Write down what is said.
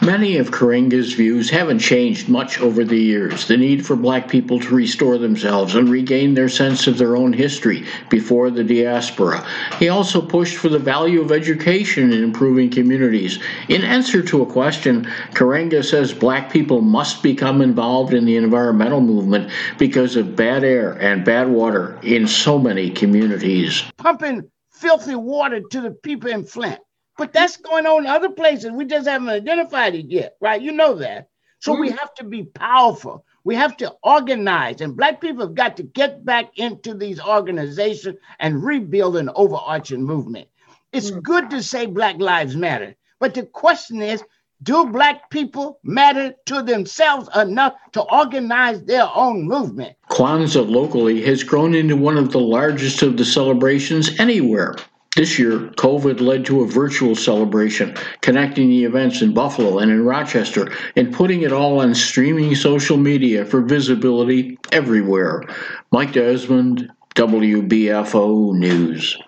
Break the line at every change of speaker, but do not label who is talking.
Many of Karenga's views haven't changed much over the years. The need for black people to restore themselves and regain their sense of their own history before the diaspora. He also pushed for the value of education in improving communities. In answer to a question, Karenga says black people must become involved in the environmental movement because of bad air and bad water in so many communities.
Pumping filthy water to the people in Flint. But that's going on in other places. We just haven't identified it yet, right? You know that. So we have to be powerful. We have to organize. And black people have got to get back into these organizations and rebuild an overarching movement. It's good to say Black Lives Matter. But the question is, do black people matter to themselves enough to organize their own movement?
Kwanzaa locally has grown into one of the largest of the celebrations anywhere. This year, COVID led to a virtual celebration, connecting the events in Buffalo and in Rochester, and putting it all on streaming social media for visibility everywhere. Mike Desmond, WBFO News.